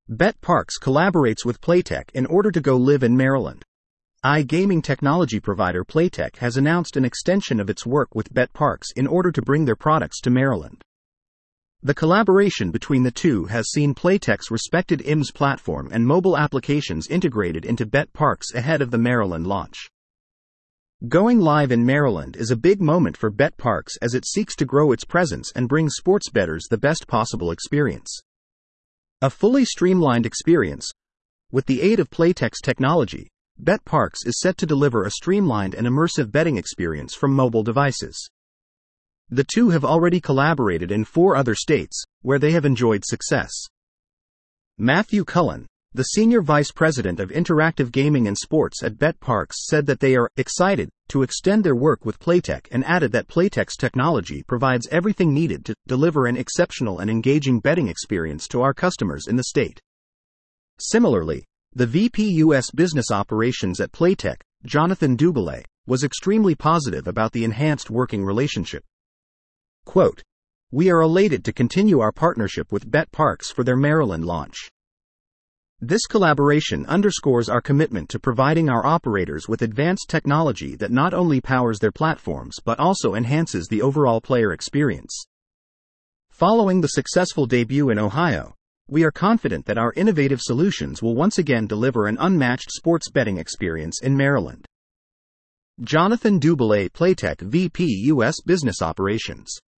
BetParks collaborates with Playtech in order to go live in Maryland. iGaming technology provider Playtech has announced an extension of its work with BetParks in order to bring their products to Maryland. The collaboration between the two has seen Playtech's respected IMS platform and mobile applications integrated into BetParks ahead of the Maryland launch. Going live in Maryland is a big moment for BetParks as it seeks to grow its presence and bring sports bettors the best possible experience. A fully streamlined experience. With the aid of Playtech's technology, BetParks is set to deliver a streamlined and immersive betting experience from mobile devices. The two have already collaborated in 4 other states, where they have enjoyed success. Matthew Cullen, the Senior Vice President of Interactive Gaming and Sports at BetParks, said that they are excited to extend their work with Playtech and added that Playtech's technology provides everything needed to deliver an exceptional and engaging betting experience to our customers in the state. Similarly, the VP U.S. Business Operations at Playtech, Jonathan Duboulet, was extremely positive about the enhanced working relationship. Quote, "We are elated to continue our partnership with BetParks for their Maryland launch. This collaboration underscores our commitment to providing our operators with advanced technology that not only powers their platforms but also enhances the overall player experience." Following the successful debut in Ohio, we are confident that our innovative solutions will once again deliver an unmatched sports betting experience in Maryland. Jonathan Duboulet, Playtech VP U.S. Business Operations.